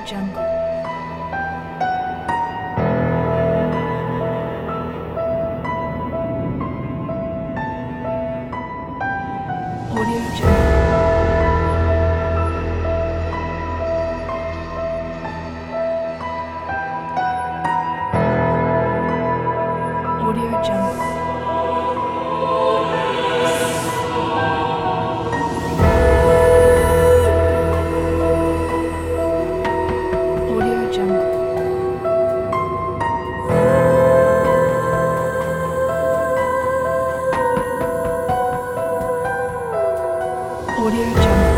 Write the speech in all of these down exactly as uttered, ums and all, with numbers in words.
Jungle. Audio Jungle. Audio Jungle. Audio Jungle. Audio Jungle.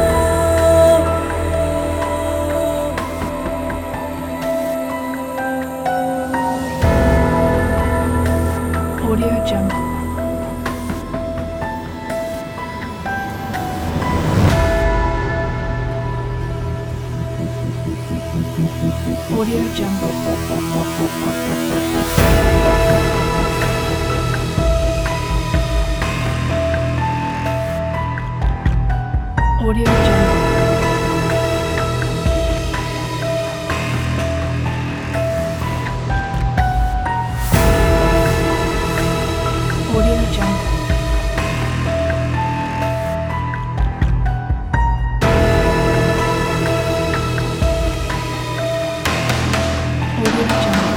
Audio Jungle. Audio Jungle. Audio Jungle. Audio Jungle. Audio Jungle.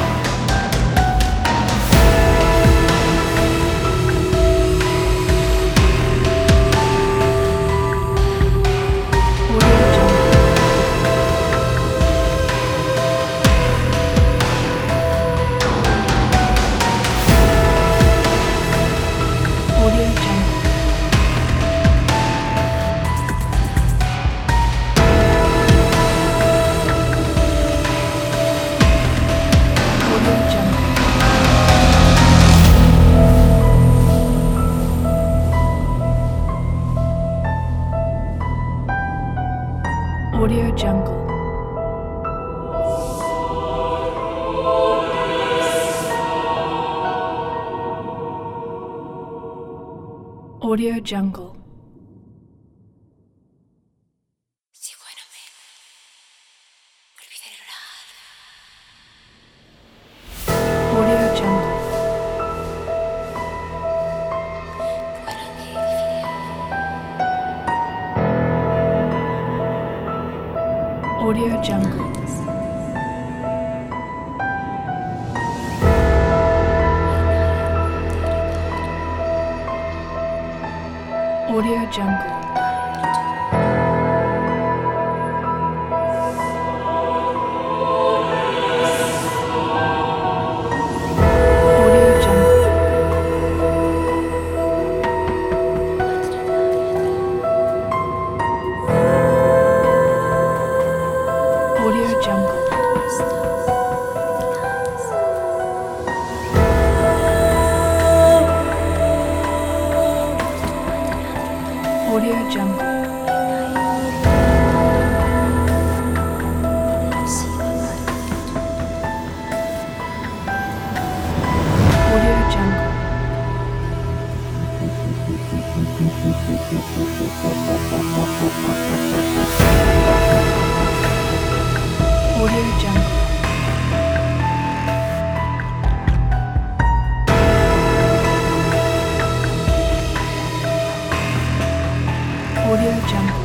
Audio Jungle. Audio Jungle. Audio Jungle. Audio Jungle. Si bueno me olvidé llorar. Audio Jungle. Para mí Audio Jungle. Audio Jungle. Audio Jungle. Audio Jungle. Audio Jungle. Audio Jungle. Audio Jungle. Audio Jungle.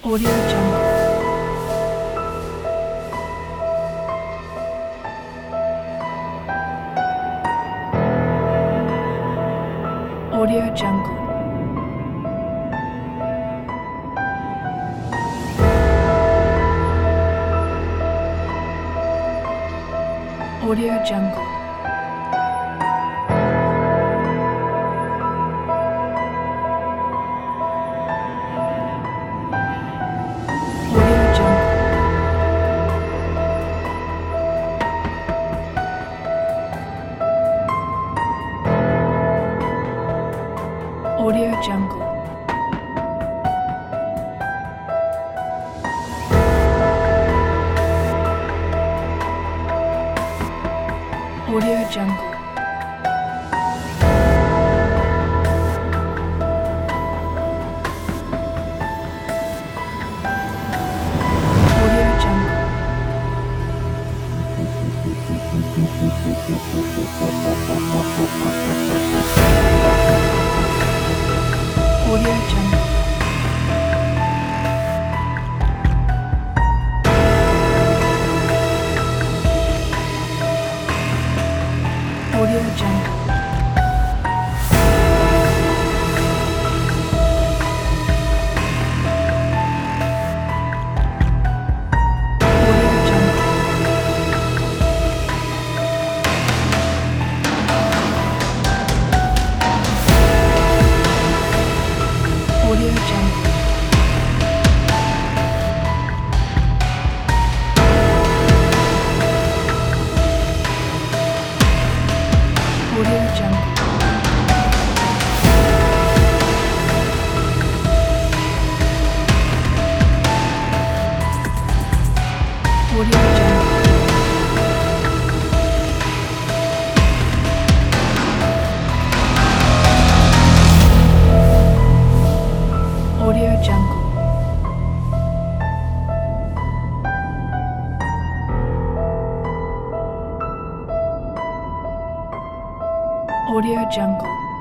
Audio Jungle. Audio Jungle. Audio Jungle. Audio Jungle. Audio Jungle. Audio Jungle. Audio Jungle. Audio Jungle. Audio Jungle. Audio Jungle. Audio Jungle. Audio Jungle. Audio Jungle. Audio Jungle.